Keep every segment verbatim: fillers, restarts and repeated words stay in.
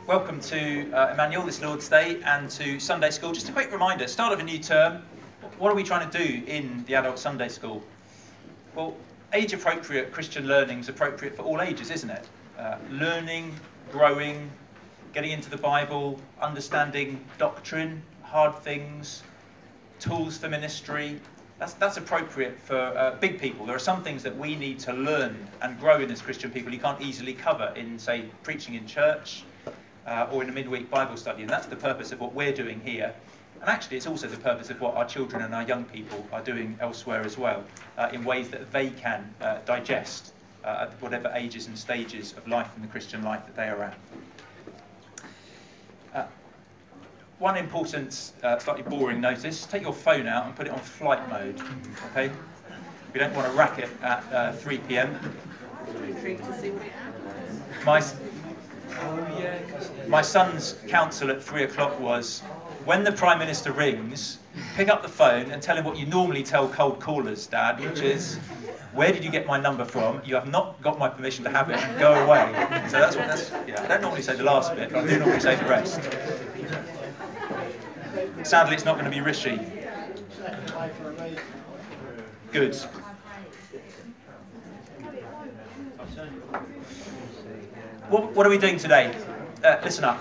welcome to uh, Emmanuel this Lord's Day and to Sunday School. Just a quick reminder, start of a new term, what are we trying to do in the adult Sunday School? Well, age-appropriate Christian learning is appropriate for all ages, isn't it? Uh, learning, growing, getting into the Bible, understanding doctrine, hard things, tools for ministry. That's, that's appropriate for uh, big people. There are some things that we need to learn and grow in as Christian people you can't easily cover in, say, preaching in church uh, or in a midweek Bible study. And that's the purpose of what we're doing here. And actually, it's also the purpose of what our children and our young people are doing elsewhere as well, uh, in ways that they can uh, digest uh, at whatever ages and stages of life in the Christian life that they are at. Uh, One important, uh, slightly boring notice, take your phone out and put it on flight mode, okay? We don't want to rack it at uh, three p m. My, my son's counsel at three o'clock was, when the Prime Minister rings, pick up the phone and tell him what you normally tell cold callers, Dad, which is, where did you get my number from? You have not got my permission to have it, and go away. So that's what that's, yeah, I don't normally say the last bit, but I do normally say the rest. Sadly, it's not going to be Rishi. Good. What, what are we doing today? Uh, listen up.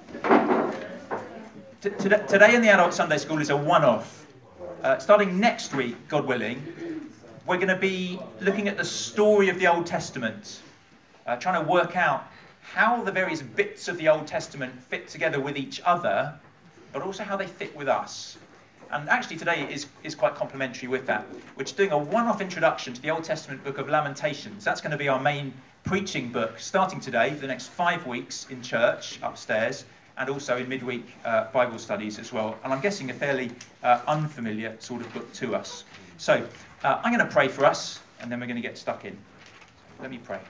T today in the Adult Sunday School is a one-off. Uh, starting next week, God willing, we're going to be looking at the story of the Old Testament, uh, trying to work out how the various bits of the Old Testament fit together with each other, but also how they fit with us. And actually today is, is quite complementary with that. We're just doing a one-off introduction to the Old Testament book of Lamentations. That's going to be our main preaching book, starting today for the next five weeks in church, upstairs, and also in midweek uh, Bible studies as well. And I'm guessing a fairly uh, unfamiliar sort of book to us. So uh, I'm going to pray for us, and then we're going to get stuck in. Let me pray.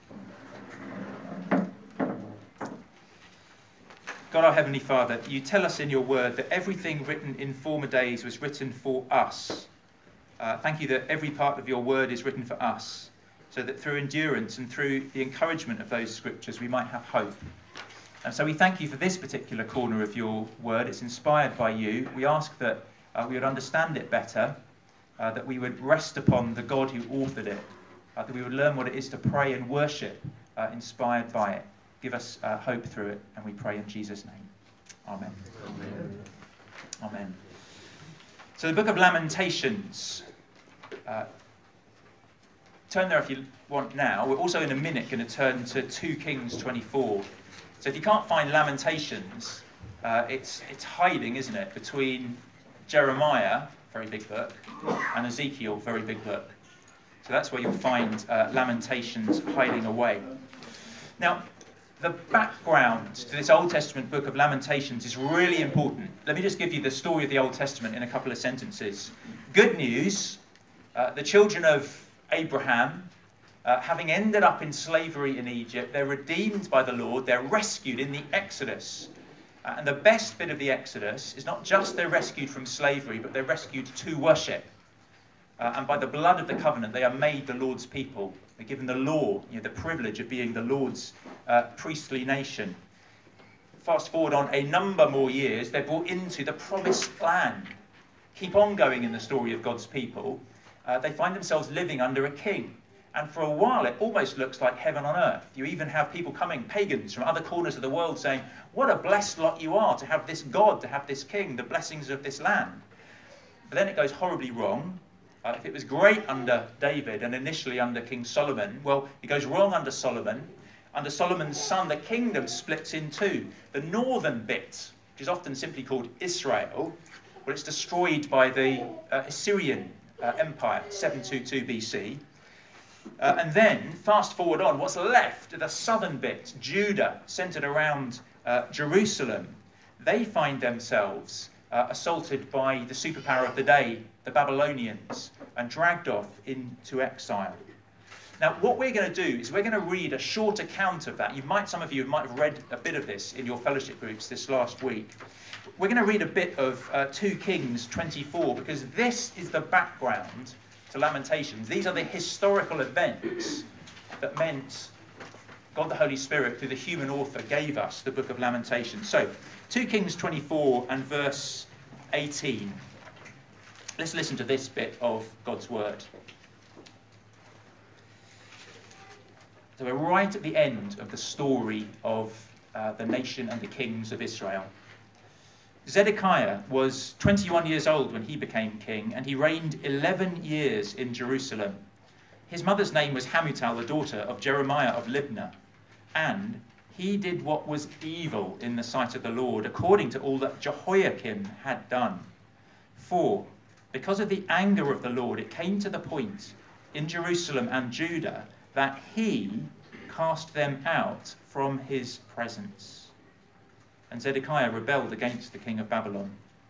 God, our Heavenly Father, you tell us in your word that everything written in former days was written for us. Uh, thank you that every part of your word is written for us, so that through endurance and through the encouragement of those scriptures we might have hope. And so we thank you for this particular corner of your word. It's inspired by you. We ask that uh, we would understand it better, uh, that we would rest upon the God who authored it, uh, that we would learn what it is to pray and worship uh, inspired by it. Give us uh, hope through it, and we pray in Jesus' name. Amen. Amen. Amen. So the book of Lamentations. Uh, turn there if you want now. We're also in a minute going to turn to two Kings twenty-four. So if you can't find Lamentations, uh, it's, it's hiding, isn't it, between Jeremiah, very big book, and Ezekiel, very big book. So that's where you'll find uh, Lamentations hiding away. Now, the background to this Old Testament book of Lamentations is really important. Let me just give you the story of the Old Testament in a couple of sentences. Good news, uh, the children of Abraham, uh, having ended up in slavery in Egypt, they're redeemed by the Lord, they're rescued in the Exodus. Uh, and the best bit of the Exodus is not just they're rescued from slavery, but they're rescued to worship. Uh, and by the blood of the covenant, they are made the Lord's people. They're given the law, you know, the privilege of being the Lord's uh, priestly nation. Fast forward on a number more years, they're brought into the promised land. Keep on going in the story of God's people. Uh, they find themselves living under a king. And for a while, it almost looks like heaven on earth. You even have people coming, pagans from other corners of the world, saying, what a blessed lot you are to have this God, to have this king, the blessings of this land. But then it goes horribly wrong. Uh, if it was great under David and initially under King Solomon, well, it goes wrong under Solomon. Under Solomon's son, the kingdom splits in two. The northern bit, which is often simply called Israel, well, it's destroyed by the uh, Assyrian uh, Empire, seven twenty-two B C. Uh, and then, fast forward on, what's left, the southern bit, Judah, centered around uh, Jerusalem, they find themselves uh, assaulted by the superpower of the day, the Babylonians, and dragged off into exile. Now, what we're going to do is we're going to read a short account of that. You might, some of you might have read a bit of this in your fellowship groups this last week. We're going to read a bit of uh, two Kings twenty-four, because this is the background to Lamentations. These are the historical events that meant God the Holy Spirit, through the human author, gave us the book of Lamentations. So, two Kings twenty-four and verse eighteen. Let's listen to this bit of God's word. So we're right at the end of the story of uh, the nation and the kings of Israel. Zedekiah was twenty-one years old when he became king, and he reigned eleven years in Jerusalem. His mother's name was Hamutal, the daughter of Jeremiah of Libnah, and he did what was evil in the sight of the Lord, according to all that Jehoiakim had done. For, because of the anger of the Lord, it came to the point in Jerusalem and Judah that he cast them out from his presence. And Zedekiah rebelled against the king of Babylon.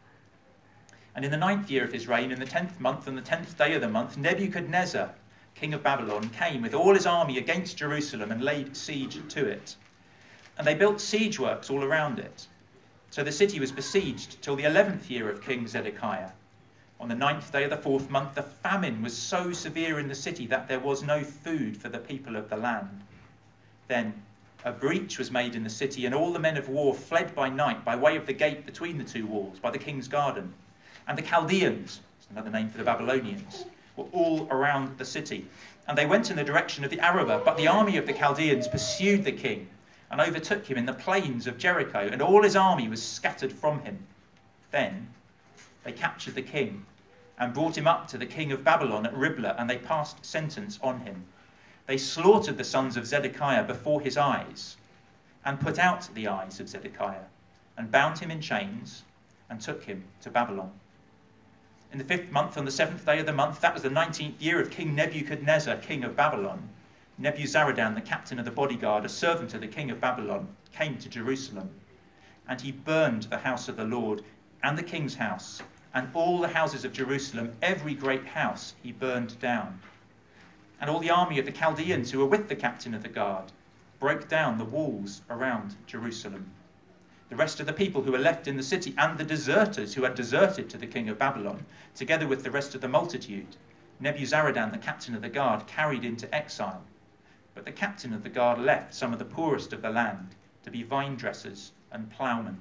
And in the ninth year of his reign, in the tenth month and the tenth day of the month, Nebuchadnezzar, king of Babylon, came with all his army against Jerusalem and laid siege to it. And they built siege works all around it. So the city was besieged till the eleventh year of King Zedekiah. On the ninth day of the fourth month, the famine was so severe in the city that there was no food for the people of the land. Then a breach was made in the city, and all the men of war fled by night by way of the gate between the two walls, by the king's garden. And the Chaldeans, that's another name for the Babylonians, were all around the city. And they went in the direction of the Arabah, but the army of the Chaldeans pursued the king and overtook him in the plains of Jericho, and all his army was scattered from him. Then they captured the king and brought him up to the king of Babylon at Riblah, and they passed sentence on him. They slaughtered the sons of Zedekiah before his eyes, and put out the eyes of Zedekiah, and bound him in chains, and took him to Babylon. In the fifth month, on the seventh day of the month, that was the nineteenth year of King Nebuchadnezzar, king of Babylon, Nebuzaradan, the captain of the bodyguard, a servant of the king of Babylon, came to Jerusalem. And he burned the house of the Lord, and the king's house, and all the houses of Jerusalem, every great house he burned down. And all the army of the Chaldeans who were with the captain of the guard broke down the walls around Jerusalem. The rest of the people who were left in the city, and the deserters who had deserted to the king of Babylon, together with the rest of the multitude, Nebuzaradan, the captain of the guard, carried into exile. But the captain of the guard left some of the poorest of the land to be vine dressers and ploughmen.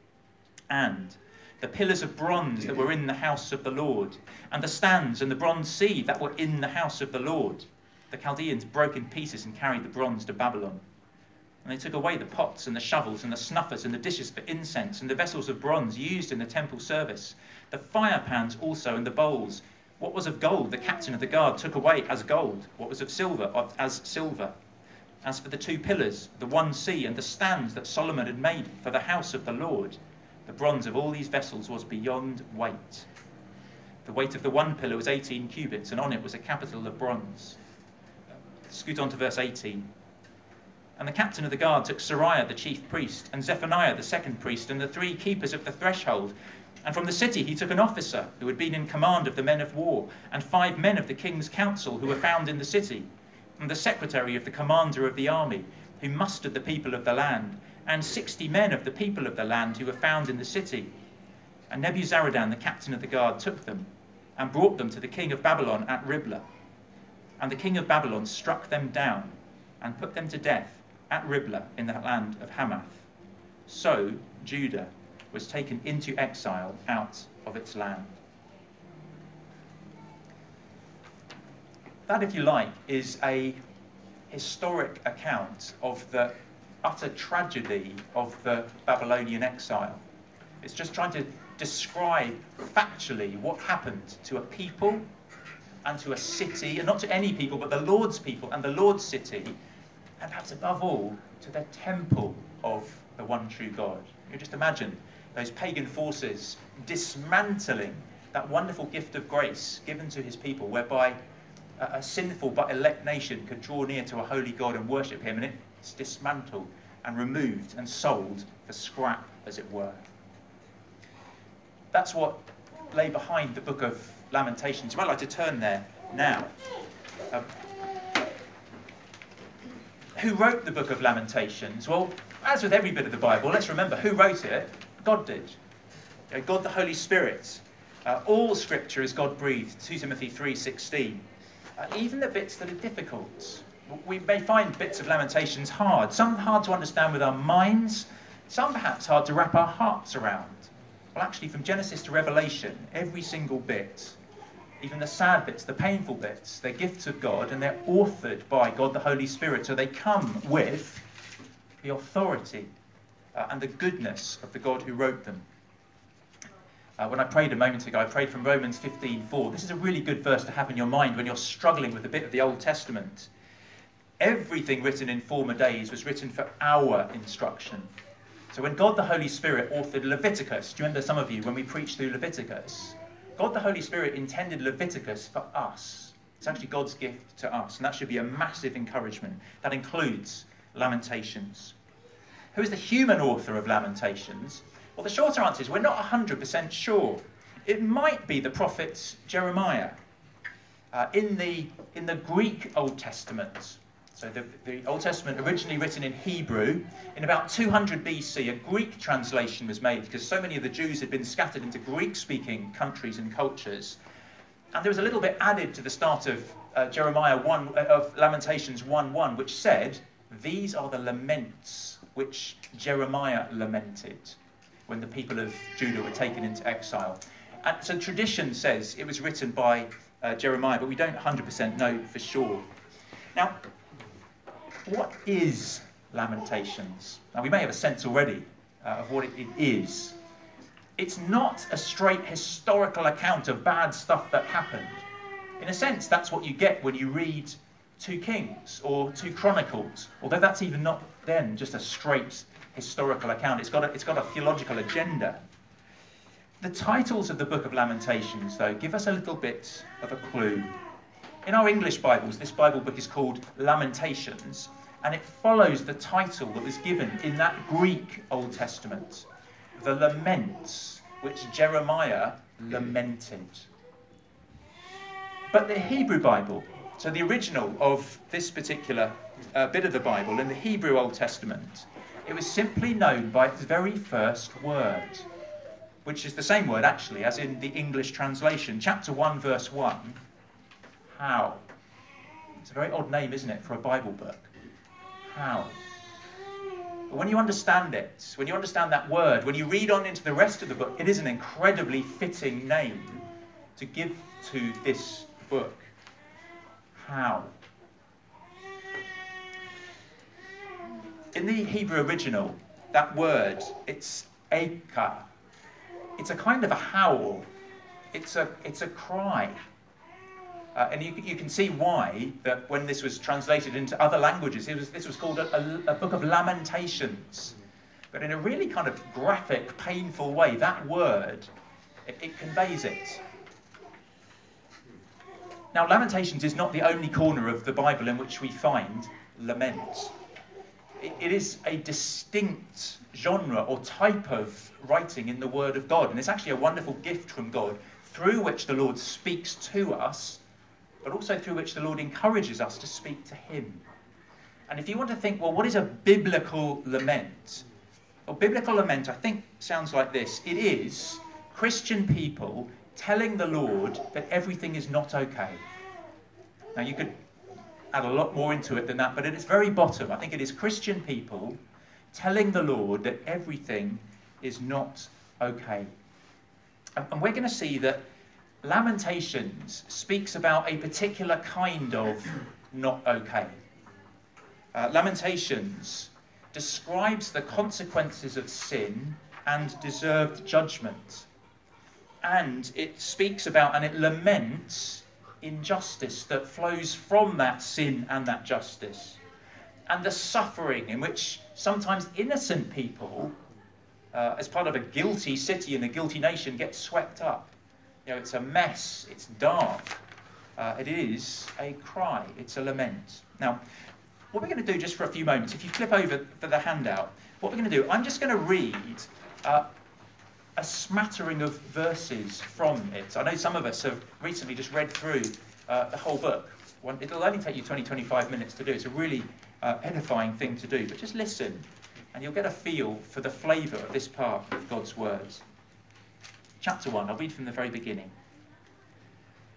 And the pillars of bronze that were in the house of the Lord, and the stands and the bronze sea that were in the house of the Lord, the Chaldeans broke in pieces and carried the bronze to Babylon. And they took away the pots and the shovels and the snuffers and the dishes for incense and the vessels of bronze used in the temple service, the fire pans also and the bowls. What was of gold, the captain of the guard took away as gold. What was of silver, as silver. As for the two pillars, the one sea, and the stands that Solomon had made for the house of the Lord, the bronze of all these vessels was beyond weight. The weight of the one pillar was eighteen cubits, and on it was a capital of bronze. Scoot on to verse eighteen. And the captain of the guard took Sariah the chief priest, and Zephaniah the second priest, and the three keepers of the threshold. And from the city he took an officer who had been in command of the men of war, and five men of the king's council who were found in the city, and the secretary of the commander of the army, who mustered the people of the land, and sixty men of the people of the land who were found in the city. And Nebuzaradan, the captain of the guard, took them, and brought them to the king of Babylon at Riblah. And the king of Babylon struck them down, and put them to death at Riblah in the land of Hamath. So Judah was taken into exile out of its land. That, if you like, is a historic account of the utter tragedy of the Babylonian exile. It's just trying to describe factually what happened to a people and to a city, and not to any people, but the Lord's people and the Lord's city, and perhaps above all, to the temple of the one true God. You just imagine those pagan forces dismantling that wonderful gift of grace given to his people, whereby a, a sinful but elect nation could draw near to a holy God and worship him, and it's dismantled and removed and sold for scrap, as it were. That's what lay behind the book of Lamentations. You might like to turn there now. Um, who wrote the book of Lamentations? Well, as with every bit of the Bible, let's remember who wrote it. God did. You know, God the Holy Spirit. Uh, all scripture is God-breathed, two Timothy three sixteen. Uh, even the bits that are difficult, We may find bits of Lamentations hard, some hard to understand with our minds, some perhaps hard to wrap our hearts around. Well, actually, from Genesis to Revelation, every single bit, even the sad bits, the painful bits, they're gifts of God, and they're authored by God the Holy Spirit, so they come with the authority uh, and the goodness of the God who wrote them. Uh, when I prayed a moment ago, I prayed from Romans fifteen four. This is a really good verse to have in your mind when you're struggling with a bit of the Old Testament. Everything written in former days was written for our instruction. So when God the Holy Spirit authored Leviticus, do you remember some of you when we preached through Leviticus? God the Holy Spirit intended Leviticus for us. It's actually God's gift to us, and that should be a massive encouragement. That includes Lamentations. Who is the human author of Lamentations? Well, the shorter answer is we're not one hundred percent sure. It might be the prophet Jeremiah. Uh, in the in the Greek Old Testament, so the, the Old Testament originally written in Hebrew, in about two hundred B C, a Greek translation was made because so many of the Jews had been scattered into Greek-speaking countries and cultures. And there was a little bit added to the start of uh, Jeremiah one, uh, of Lamentations one one, which said, "These are the laments which Jeremiah lamented when the people of Judah were taken into exile." And so tradition says it was written by uh, Jeremiah, but we don't one hundred percent know for sure. Now, what is Lamentations? Now, we may have a sense already uh, of what it, it is. It's not a straight historical account of bad stuff that happened. In a sense, that's what you get when you read two Kings or two Chronicles, although that's even not then just a straight historical account. It's got a, it's got a theological agenda. The titles of the book of Lamentations, though, give us a little bit of a clue. In our English Bibles, this Bible book is called Lamentations, and it follows the title that was given in that Greek Old Testament, the laments which Jeremiah lamented. But the Hebrew Bible, so the original of this particular uh, bit of the Bible in the Hebrew Old Testament, it was simply known by its very first word, which is the same word actually as in the English translation. Chapter one, verse one, how. It's a very odd name, isn't it, for a Bible book? How. But when you understand it, when you understand that word, when you read on into the rest of the book, it is an incredibly fitting name to give to this book. How. In the Hebrew original, that word, it's aka. It's a kind of a howl. It's a, it's a cry. Uh, and you, you can see why, that when this was translated into other languages, it was, this was called a, a, a book of lamentations. But in a really kind of graphic, painful way, that word, it, it conveys it. Now, Lamentations is not the only corner of the Bible in which we find lament. It, it is a distinct genre or type of writing in the Word of God. And it's actually a wonderful gift from God through which the Lord speaks to us, but also through which the Lord encourages us to speak to him. And if you want to think, well, what is a biblical lament? Well, biblical lament, I think, sounds like this. It is Christian people telling the Lord that everything is not okay. Now, you could add a lot more into it than that, but at its very bottom, I think it is Christian people telling the Lord that everything is not okay. And, and we're going to see that Lamentations speaks about a particular kind of not okay. Uh, Lamentations describes the consequences of sin and deserved judgment. And it speaks about and it laments injustice that flows from that sin and that justice. And the suffering in which sometimes innocent people, uh, as part of a guilty city and a guilty nation, get swept up. You know, it's a mess, it's dark, uh, it is a cry, it's a lament. Now, what we're going to do just for a few moments, if you flip over for the handout, what we're going to do, I'm just going to read uh, a smattering of verses from it. I know some of us have recently just read through uh, the whole book. One, it'll only take you twenty, twenty-five minutes to do. It's a really uh, edifying thing to do, but just listen, and you'll get a feel for the flavour of this part of God's words. Chapter one, I'll read from the very beginning.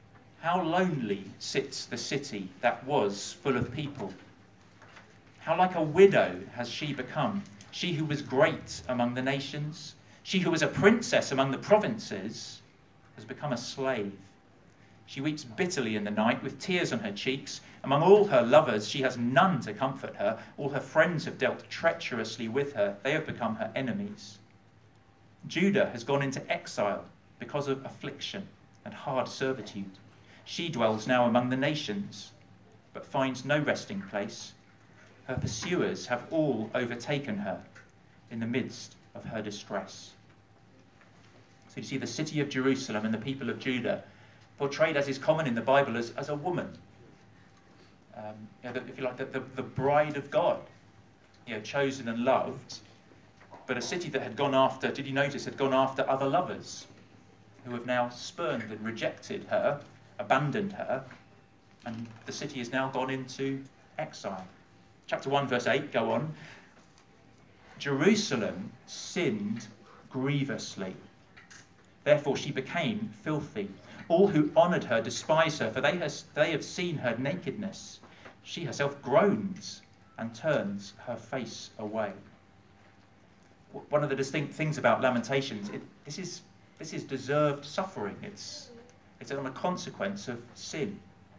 How lonely sits the city that was full of people. How like a widow has she become, she who was great among the nations, she who was a princess among the provinces, has become a slave. She weeps bitterly in the night with tears on her cheeks. Among all her lovers she has none to comfort her. All her friends have dealt treacherously with her. They have become her enemies. Judah has gone into exile because of affliction and hard servitude. She dwells now among the nations, but finds no resting place. Her pursuers have all overtaken her in the midst of her distress. So you see the city of Jerusalem and the people of Judah portrayed, as is common in the Bible, as, as a woman. Um, you know, the, if you like, the, the, the bride of God, you know, chosen and loved, but a city that had gone after, did you notice, had gone after other lovers who have now spurned and rejected her, abandoned her, and the city has now gone into exile. Chapter one, verse eight, go on. Jerusalem sinned grievously. Therefore she became filthy. All who honoured her despise her, for they, has, they have seen her nakedness. She herself groans and turns her face away. One of the distinct things about Lamentations, it, this is this is deserved suffering. It's it's on a consequence of sin.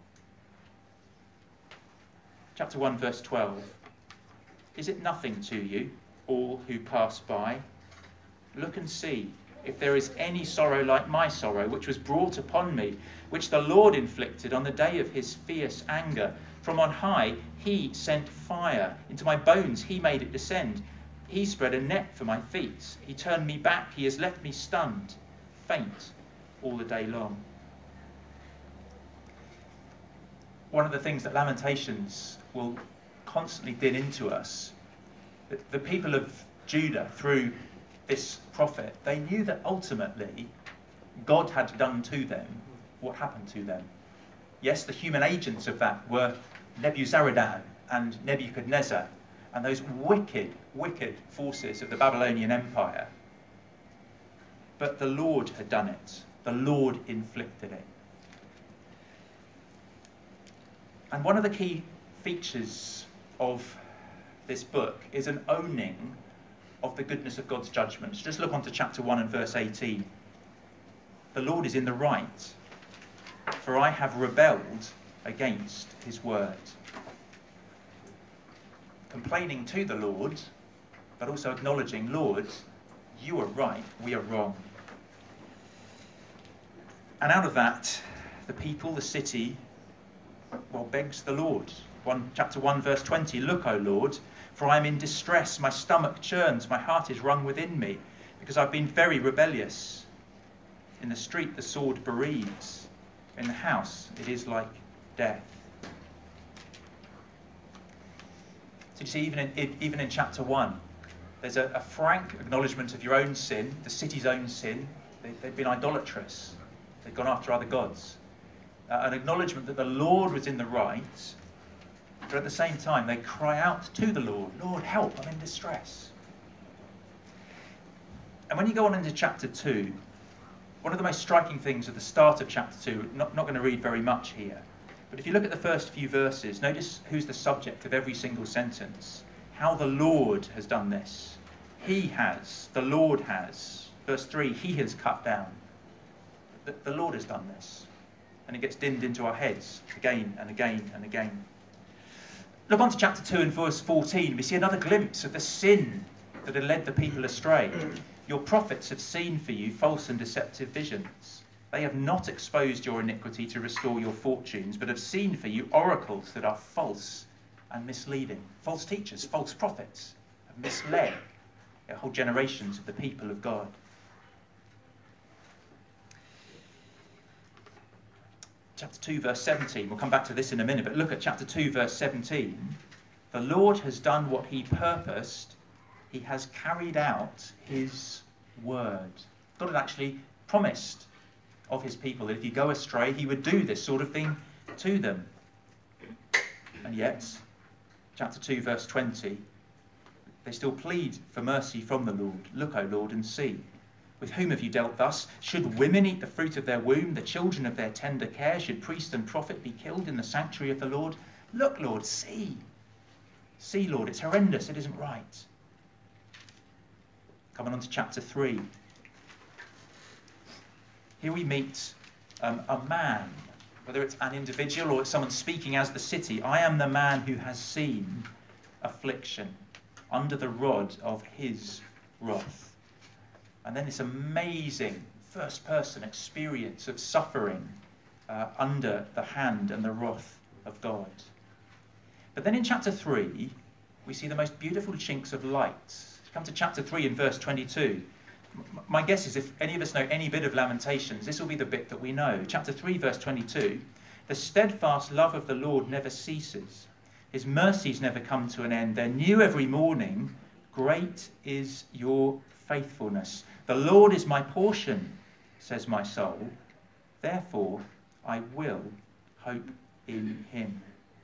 Chapter one, verse twelve. Is it nothing to you, all who pass by? Look and see if there is any sorrow like my sorrow, which was brought upon me, which the Lord inflicted on the day of his fierce anger. From on high he sent fire. Into my bones he made it descend. He spread a net for my feet. He turned me back. He has left me stunned, faint all the day long. One of the things that Lamentations will constantly din into us, that the people of Judah, through this prophet, they knew that ultimately God had done to them what happened to them. Yes, the human agents of that were Nebuzaradan and Nebuchadnezzar and those wicked, wicked forces of the Babylonian Empire. But the Lord had done it. The Lord inflicted it. And one of the key features of this book is an owning of the goodness of God's judgments. Just look on to chapter one and verse eighteen. The Lord is in the right, for I have rebelled against his word. Complaining to the Lord, but also acknowledging, Lord, you are right, we are wrong. And out of that, the people, the city, well, begs the Lord. One, chapter one, verse twenty, look, O Lord, for I am in distress, my stomach churns, my heart is wrung within me, because I've been very rebellious. In the street the sword bereaves, in the house it is like death. So you see, even in, even in chapter one, there's a, a frank acknowledgement of your own sin, the city's own sin. They, they've been idolatrous. They've gone after other gods. Uh, an acknowledgement that the Lord was in the right, but at the same time they cry out to the Lord, Lord, help, I'm in distress. And when you go on into chapter two, one of the most striking things at the start of chapter two, not, not going to read very much here, but if you look at the first few verses, notice who's the subject of every single sentence. How the Lord has done this. He has, the Lord has. Verse three, he has cut down. The, the Lord has done this. And it gets dinned into our heads again and again and again. Look on to chapter two and verse fourteen. We see another glimpse of the sin that had led the people astray. Your prophets have seen for you false and deceptive visions. They have not exposed your iniquity to restore your fortunes, but have seen for you oracles that are false and misleading. False teachers, false prophets have misled whole generations of the people of God. Chapter two, verse seventeen. We'll come back to this in a minute, but look at chapter two, verse seventeen. The Lord has done what he purposed. He has carried out his word. God had actually promised of his people that if you go astray, he would do this sort of thing to them. And yet, chapter two, verse twenty, they still plead for mercy from the Lord. Look, O Lord, and see. With whom have you dealt thus? Should women eat the fruit of their womb, the children of their tender care? Should priest and prophet be killed in the sanctuary of the Lord? Look, Lord, see. See, Lord, it's horrendous. It isn't right. Coming on to chapter three. Here we meet um, a man, whether it's an individual or it's someone speaking as the city. I am the man who has seen affliction under the rod of his wrath. And then this amazing first-person experience of suffering uh, under the hand and the wrath of God. But then in chapter three, we see the most beautiful chinks of light. Come to chapter three in verse twenty-two. My guess is if any of us know any bit of Lamentations, this will be the bit that we know. Chapter three, verse twenty-two. The steadfast love of the Lord never ceases. His mercies never come to an end. They're new every morning. Great is your faithfulness. The Lord is my portion, says my soul. Therefore, I will hope in him.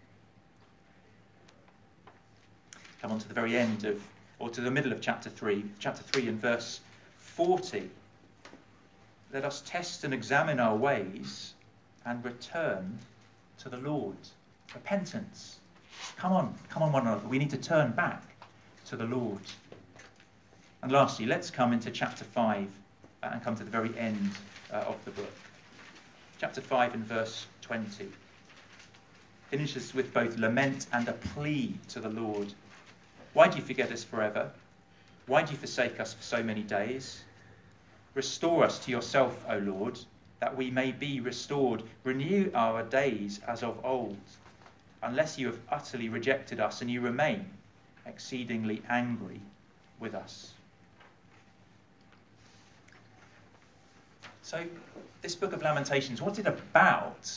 Come on to the very end of, or to the middle of chapter three. Chapter three and verse forty. Let us test and examine our ways and return to the Lord. Repentance. Come on, come on one another. We need to turn back to the Lord. And lastly, let's come into chapter five and come to the very end uh, of the book. Chapter five and verse twenty. Finishes with both lament and a plea to the Lord. Why do you forget us forever? Why do you forsake us for so many days? Restore us to yourself, O Lord, that we may be restored. Renew our days as of old, unless you have utterly rejected us and you remain exceedingly angry with us. So, this book of Lamentations, what's it about?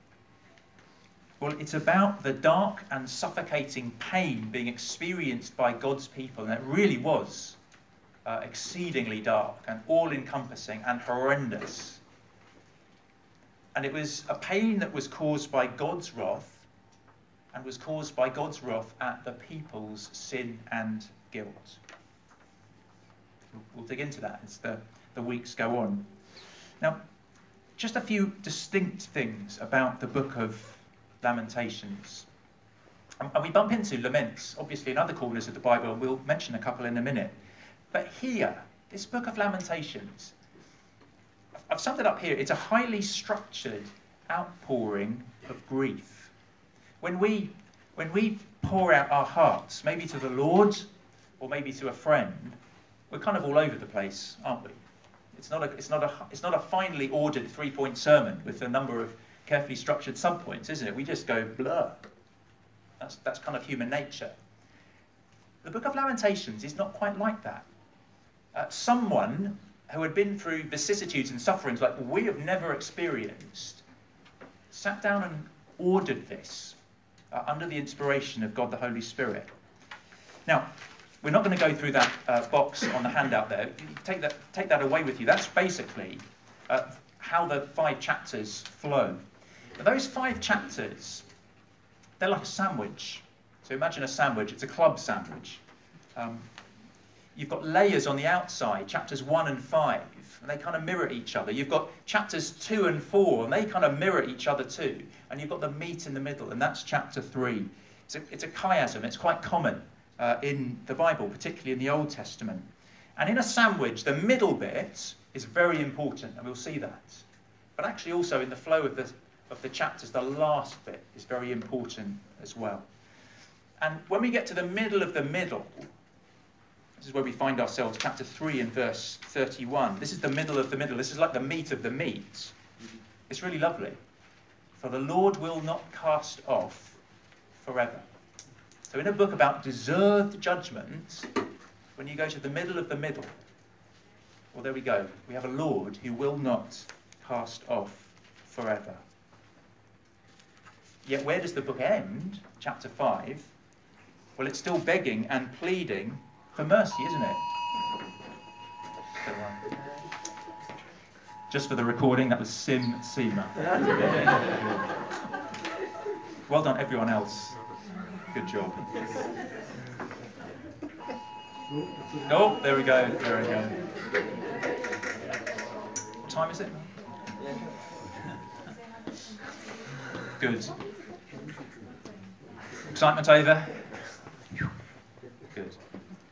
Well, it's about the dark and suffocating pain being experienced by God's people, and it really was uh, exceedingly dark and all-encompassing and horrendous. And it was a pain that was caused by God's wrath and was caused by God's wrath at the people's sin and guilt. We'll dig into that as the, the weeks go on. Now, just a few distinct things about the book of Lamentations. And we bump into laments, obviously, in other corners of the Bible, and we'll mention a couple in a minute. But here, this book of Lamentations, I've summed it up here, it's a highly structured outpouring of grief. When we, when we pour out our hearts, maybe to the Lord, or maybe to a friend, we're kind of all over the place, aren't we? It's not a, it's not a, it's not a finely ordered three-point sermon with a number of carefully structured subpoints, isn't it? We just go blur. That's, that's kind of human nature. The book of Lamentations is not quite like that. Uh, someone who had been through vicissitudes and sufferings like we have never experienced sat down and ordered this uh, under the inspiration of God the Holy Spirit. Now, we're not going to go through that uh, box on the handout there. Take that, take that away with you. That's basically uh, how the five chapters flow. But those five chapters, they're like a sandwich. So imagine a sandwich. It's a club sandwich. Um, you've got layers on the outside, chapters one and five, and they kind of mirror each other. You've got chapters two and four, and they kind of mirror each other too. And you've got the meat in the middle, and that's chapter three. It's a, it's a chiasm. It's quite common uh, in the Bible, particularly in the Old Testament. And in a sandwich, the middle bit is very important, and we'll see that. But actually also in the flow of the, of the chapters, the last bit is very important as well. And when we get to the middle of the middle, this is where we find ourselves, chapter three and verse thirty-one. This is the middle of the middle. This is like the meat of the meat. It's really lovely. For the Lord will not cast off forever. So in a book about deserved judgment, when you go to the middle of the middle, well, there we go. We have a Lord who will not cast off forever. Yet where does the book end? Chapter five. Well, it's still begging and pleading for mercy, isn't it? So, uh, just for the recording, that was Sim Seema. Well done, everyone else. Good job. Oh, there we go. There we go. time is it? Good. Excitement over? Good.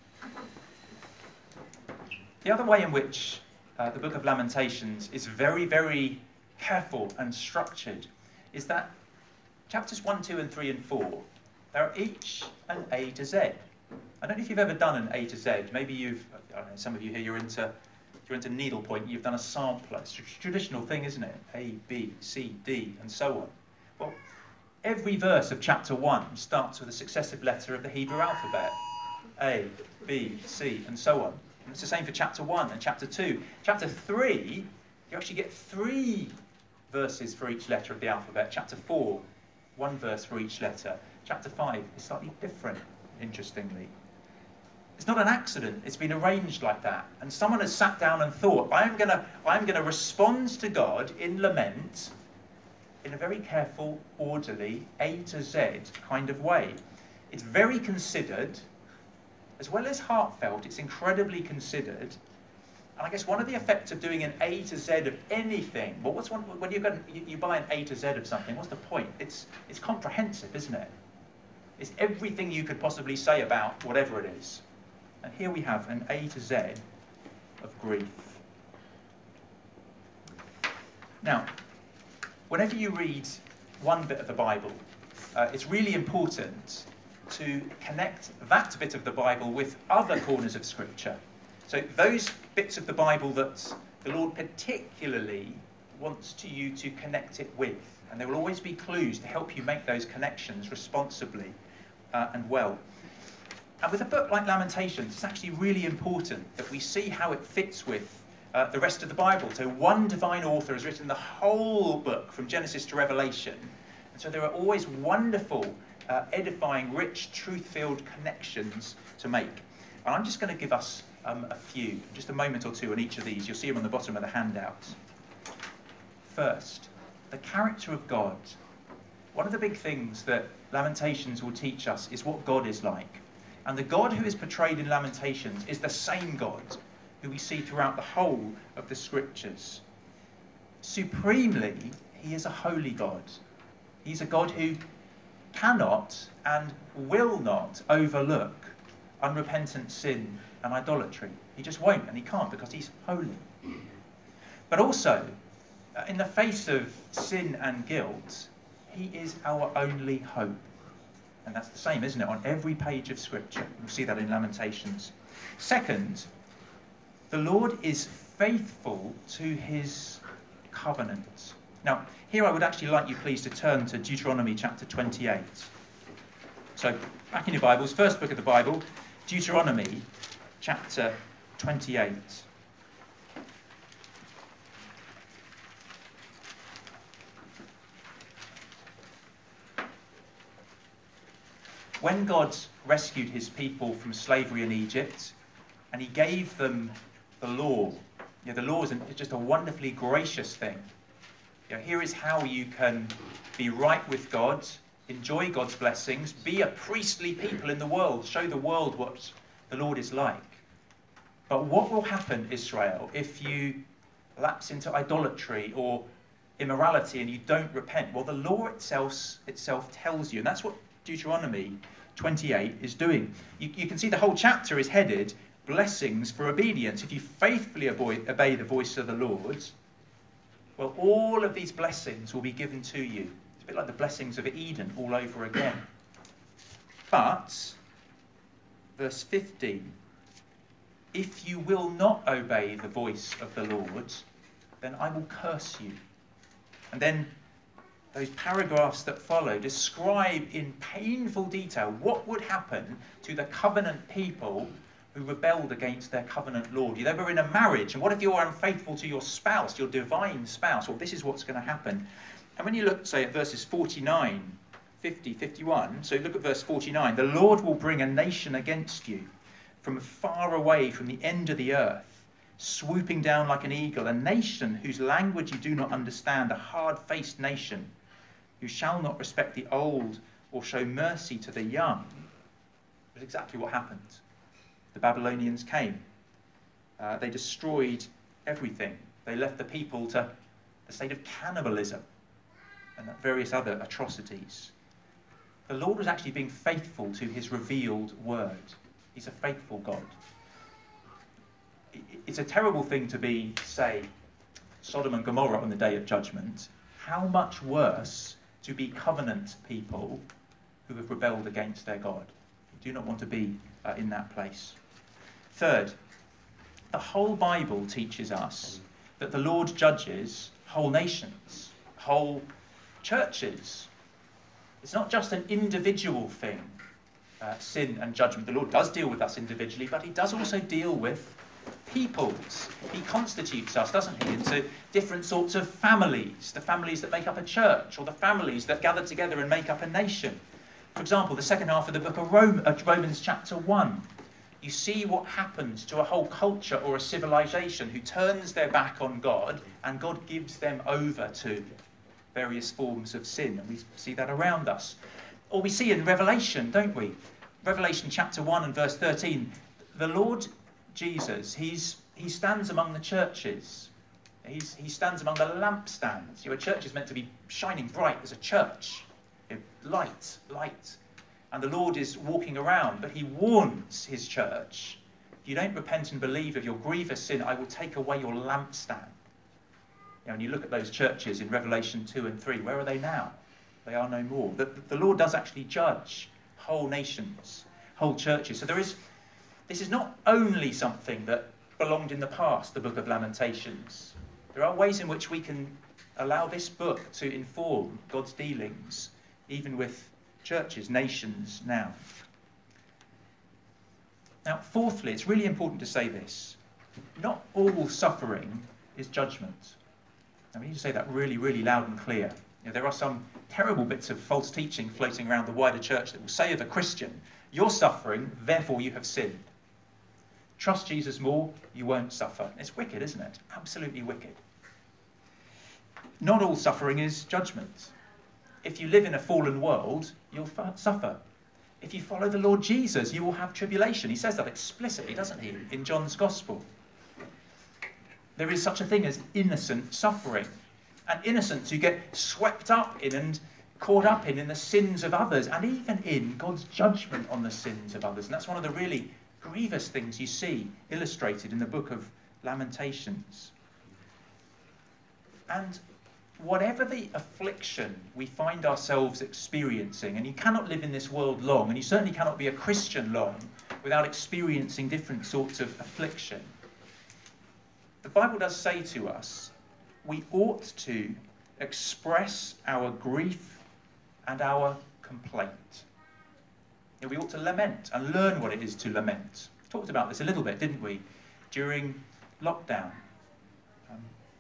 The other way in which uh, the book of Lamentations is very, very careful and structured is that chapters one, two, and three, and four, they're each an A to Z. I don't know if you've ever done an A to Z. Maybe you've, I don't know, some of you here, you're into, you're into needlepoint, you've done a sampler. It's a traditional thing, isn't it? A, B, C, D, and so on. Well, every verse of chapter one starts with a successive letter of the Hebrew alphabet. A, B, C, and so on. And it's the same for chapter one and chapter two. Chapter three, you actually get three verses for each letter of the alphabet. Chapter four, one verse for each letter. Chapter five is slightly different, interestingly. It's not an accident. It's been arranged like that. And someone has sat down and thought, I'm going to I'm going to respond to God in lament in a very careful, orderly, A to Z kind of way. It's very considered, as well as heartfelt. It's incredibly considered. And I guess one of the effects of doing an A to Z of anything, well, what's one, when you're going, you, you buy an A to Z of something, what's the point? It's, it's comprehensive, isn't it? It's everything you could possibly say about whatever it is. And here we have an A to Z of grief. Now, whenever you read one bit of the Bible, uh, it's really important to connect that bit of the Bible with other corners of Scripture. So those bits of the Bible that the Lord particularly wants to you to connect it with. And there will always be clues to help you make those connections responsibly uh, and well. And with a book like Lamentations, it's actually really important that we see how it fits with uh, the rest of the Bible. So one divine author has written the whole book from Genesis to Revelation. And so there are always wonderful, uh, edifying, rich, truth-filled connections to make. And I'm just going to give us um, a few, just a moment or two on each of these. You'll see them on the bottom of the handout. First, the character of God. One of the big things that Lamentations will teach us is what God is like. And the God who is portrayed in Lamentations is the same God who we see throughout the whole of the Scriptures. Supremely, he is a holy God. He's a God who cannot and will not overlook unrepentant sin and idolatry. He just won't, and he can't, because he's holy. But also, in the face of sin and guilt, he is our only hope. And that's the same, isn't it, on every page of Scripture. You'll see that in Lamentations. Second, the Lord is faithful to his covenant. Now, here I would actually like you, please, to turn to Deuteronomy chapter twenty-eight. So, back in your Bibles, first book of the Bible, Deuteronomy chapter twenty-eight. When God rescued his people from slavery in Egypt, and he gave them the law, you know, the law is just a wonderfully gracious thing. You know, here is how you can be right with God, enjoy God's blessings, be a priestly people in the world, show the world what the Lord is like. But what will happen, Israel, if you lapse into idolatry or immorality and you don't repent? Well, the law itself, itself tells you, and that's what Deuteronomy twenty-eight is doing. You, you can see the whole chapter is headed blessings for obedience. If you faithfully obey the voice of the Lord, well, all of these blessings will be given to you. It's a bit like the blessings of Eden all over again. But, verse fifteen, if you will not obey the voice of the Lord, then I will curse you. And then those paragraphs that follow describe in painful detail what would happen to the covenant people who rebelled against their covenant Lord. They were in a marriage, and what if you're unfaithful to your spouse, your divine spouse? Well, this is what's going to happen. And when you look, say, at verses forty-nine, fifty, fifty-one, so look at verse forty-nine, the Lord will bring a nation against you from far away, from the end of the earth, swooping down like an eagle, a nation whose language you do not understand, a hard-faced nation, who shall not respect the old or show mercy to the young. That's exactly what happened. The Babylonians came. Uh, they destroyed everything. They left the people to the state of cannibalism and various other atrocities. The Lord was actually being faithful to his revealed word. He's a faithful God. It's a terrible thing to be, say, Sodom and Gomorrah on the day of judgment. How much worse to be covenant people who have rebelled against their God. We do not want to be uh, in that place. Third, the whole Bible teaches us that the Lord judges whole nations, whole churches. It's not just an individual thing, uh, sin and judgment. The Lord does deal with us individually, but he does also deal with peoples. He constitutes us, doesn't he, into different sorts of families, the families that make up a church, or the families that gather together and make up a nation. For example, the second half of the book of Rome, uh, Romans chapter one, you see what happens to a whole culture or a civilization who turns their back on God, and God gives them over to various forms of sin, and we see that around us. Or we see in Revelation, don't we? Revelation chapter one and verse thirteen, the Lord Jesus, he's, he stands among the churches. He's, he stands among the lampstands. Your church is meant to be shining bright as a church. You know, light, light. And the Lord is walking around, but he warns his church, if you don't repent and believe of your grievous sin, I will take away your lampstand. You know, when you look at those churches in Revelation two and three, where are they now? They are no more. The, the Lord does actually judge whole nations, whole churches. So there is... This is not only something that belonged in the past, the book of Lamentations. There are ways in which we can allow this book to inform God's dealings, even with churches, nations now. Now, fourthly, it's really important to say this. Not all suffering is judgment. Now, we need to say that really, really loud and clear. You know, there are some terrible bits of false teaching floating around the wider church that will say of a Christian, you're suffering, therefore you have sinned. Trust Jesus more, you won't suffer. It's wicked, isn't it? Absolutely wicked. Not all suffering is judgment. If you live in a fallen world, you'll f- suffer. If you follow the Lord Jesus, you will have tribulation. He says that explicitly, doesn't he, in John's Gospel. There is such a thing as innocent suffering. And innocents who get swept up in and caught up in, in the sins of others, and even in God's judgment on the sins of others. And that's one of the really grievous things you see illustrated in the book of Lamentations. And whatever the affliction we find ourselves experiencing, and you cannot live in this world long, and you certainly cannot be a Christian long, without experiencing different sorts of affliction, the Bible does say to us, we ought to express our grief and our complaint. You know, we ought to lament and learn what it is to lament. We talked about this a little bit, didn't we, during lockdown. Um,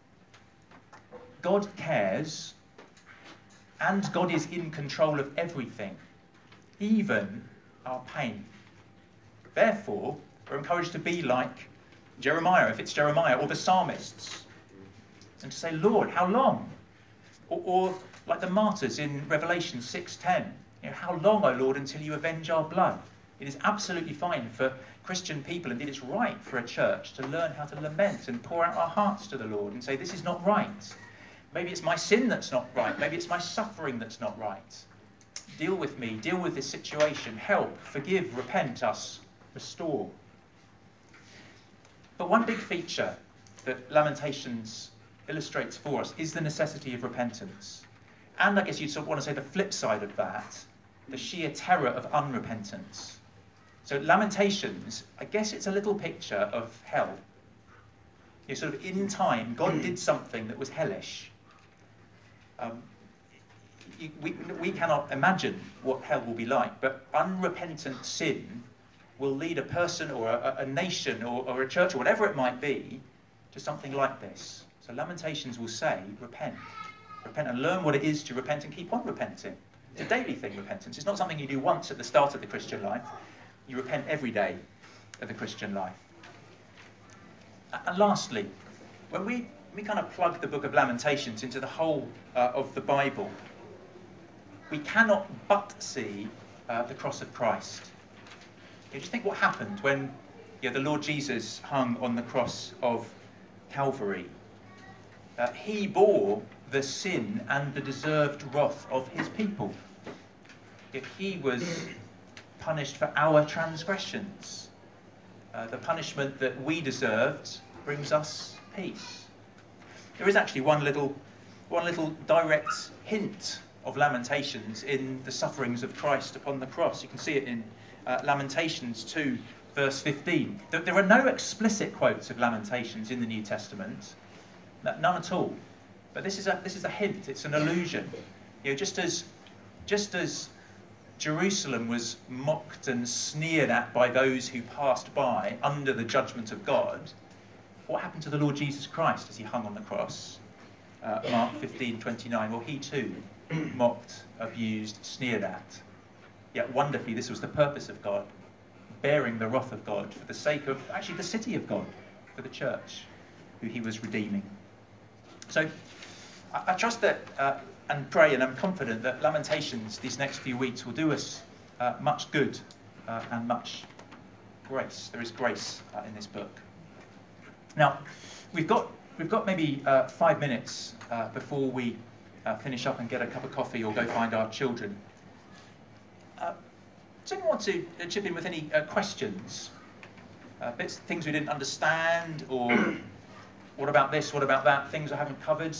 God cares, and God is in control of everything, even our pain. Therefore, we're encouraged to be like Jeremiah, if it's Jeremiah, or the psalmists, and to say, Lord, how long? Or, or like the martyrs in Revelation six ten, you know, how long, O Lord, until you avenge our blood? It is absolutely fine for Christian people, indeed it's right for a church to learn how to lament and pour out our hearts to the Lord and say, this is not right. Maybe it's my sin that's not right. Maybe it's my suffering that's not right. Deal with me. Deal with this situation. Help, forgive, repent us, restore. But one big feature that Lamentations illustrates for us is the necessity of repentance. And I guess you'd sort of want to say the flip side of that, the sheer terror of unrepentance. So Lamentations, I guess it's a little picture of hell. You know, sort of in time, God did something that was hellish. Um, we, we cannot imagine what hell will be like, but unrepentant sin will lead a person or a, a nation or, or a church or whatever it might be to something like this. So Lamentations will say, repent. Repent and learn what it is to repent and keep on repenting. It's a daily thing, repentance. It's not something you do once at the start of the Christian life. You repent every day of the Christian life. And lastly, when we, we kind of plug the book of Lamentations into the whole uh, of the Bible, we cannot but see uh, the cross of Christ. You just think what happened when you know, the Lord Jesus hung on the cross of Calvary. Uh, he bore the sin and the deserved wrath of his people. Yet he was punished for our transgressions. Uh, the punishment that we deserved brings us peace. There is actually one little, one little direct hint of Lamentations in the sufferings of Christ upon the cross. You can see it in uh, Lamentations two, verse fifteen. There, there are no explicit quotes of Lamentations in the New Testament, none at all. But this is a this is a hint. It's an allusion. You know, just as just as Jerusalem was mocked and sneered at by those who passed by under the judgment of God, what happened to the Lord Jesus Christ as he hung on the cross? Uh, Mark fifteen twenty-nine. Well, he too mocked, abused, sneered at. Yet wonderfully, this was the purpose of God, bearing the wrath of God for the sake of actually the city of God, for the church, who he was redeeming. So I, I trust that uh, and pray, and I'm confident that Lamentations these next few weeks will do us uh, much good uh, and much grace. There is grace uh, in this book. Now, we've got we've got maybe uh, five minutes uh, before we uh, finish up and get a cup of coffee or go find our children. Uh, does anyone want to uh, chip in with any uh, questions? Uh, bits, things we didn't understand, or what about this, what about that, things I haven't covered?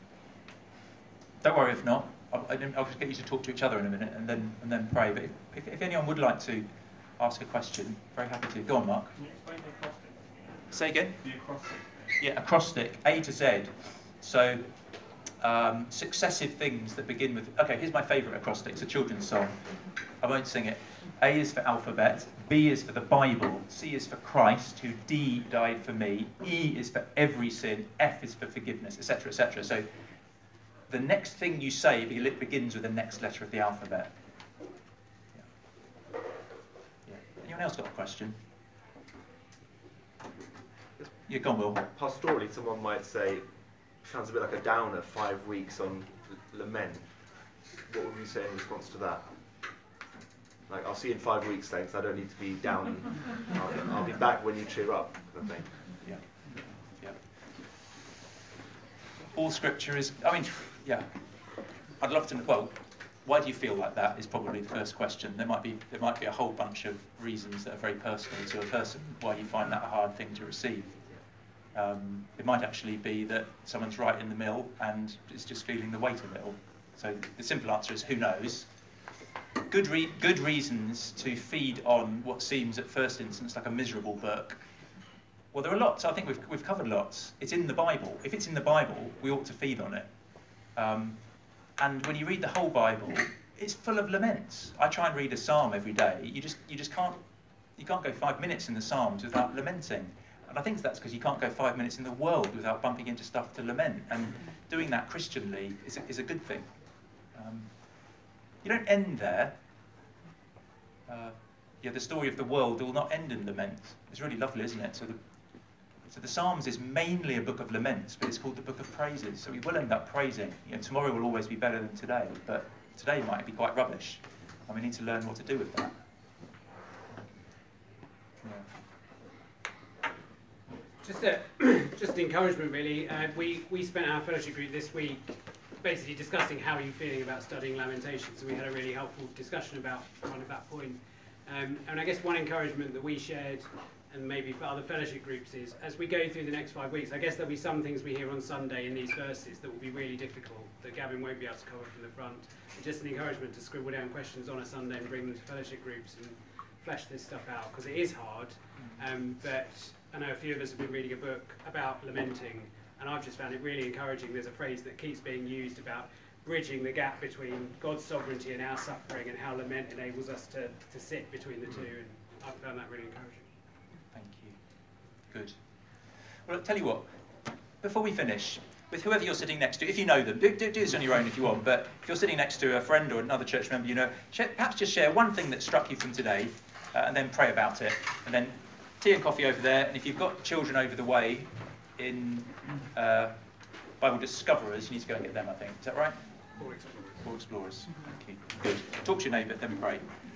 Don't worry if not. I'll, I'll just get you to talk to each other in a minute and then and then pray. But if, if, if anyone would like to ask a question, very happy to. Go on, Mark. Can you explain the acrostic? Say again? The acrostic. Yeah, acrostic, A to Z. So um, successive things that begin with... Okay, here's my favourite acrostic. It's a children's song. I won't sing it. A is for alphabet, B is for the Bible, C is for Christ, who D died for me, E is for every sin, F is for forgiveness, et cetera, et cetera. So the next thing you say begins with the next letter of the alphabet. Yeah. Yeah. Anyone else got a question? Yeah, go on, Will. Pastorally, someone might say, sounds a bit like a downer, five weeks on lament. What would you say in response to that? Like, I'll see you in five weeks, thanks, I don't need to be down. I'll, I'll be back when you cheer up, kind of thing. Yeah. Yeah. All scripture is, I mean, yeah. I'd love to know, well, why do you feel like that is probably the first question. There might be there might be a whole bunch of reasons that are very personal to a person why you find that a hard thing to receive. Um, it might actually be that someone's right in the middle and is just feeling the weight of it all. So the simple answer is who knows. Good, re good reasons to feed on what seems at first instance like a miserable book. Well, there are lots. I think we've, we've covered lots. It's in the Bible. If it's in the Bible, we ought to feed on it. Um, and when you read the whole Bible, it's full of laments. I try and read a psalm every day. You just, you just can't, you can't go five minutes in the Psalms without lamenting. And I think that's because you can't go five minutes in the world without bumping into stuff to lament. And doing that Christianly is a, is a good thing. Um, you don't end there. Uh, yeah, the story of the world will not end in lament. It's really lovely, isn't it? So the, so the Psalms is mainly a book of laments, but it's called the book of praises. So we will end up praising. You know, tomorrow will always be better than today, but today might be quite rubbish. And we need to learn what to do with that. Yeah. Just a, just an encouragement, really. Uh, we, we spent our fellowship group this week basically discussing how are you feeling about studying Lamentations, and we had a really helpful discussion about kind of that point. Um, and I guess one encouragement that we shared, and maybe for other fellowship groups, is as we go through the next five weeks, I guess there'll be some things we hear on Sunday in these verses that will be really difficult, that Gavin won't be able to cover from the front. And just an encouragement to scribble down questions on a Sunday and bring them to fellowship groups and flesh this stuff out, because it is hard. Um, but I know a few of us have been reading a book about lamenting, and I've just found it really encouraging. There's a phrase that keeps being used about bridging the gap between God's sovereignty and our suffering, and how lament enables us to, to sit between the two, and I've found that really encouraging. Thank you. Good. Well, I'll tell you what, before we finish, with whoever you're sitting next to, if you know them, do, do, do this on your own if you want, but if you're sitting next to a friend or another church member you know, share, perhaps just share one thing that struck you from today, uh, and then pray about it, and then tea and coffee over there, and if you've got children over the way in uh, Bible Discoverers, you need to go and get them, I think. Is that right? Or explorers. Or Explorers. Thank you. Good. Talk to your neighbour, then pray.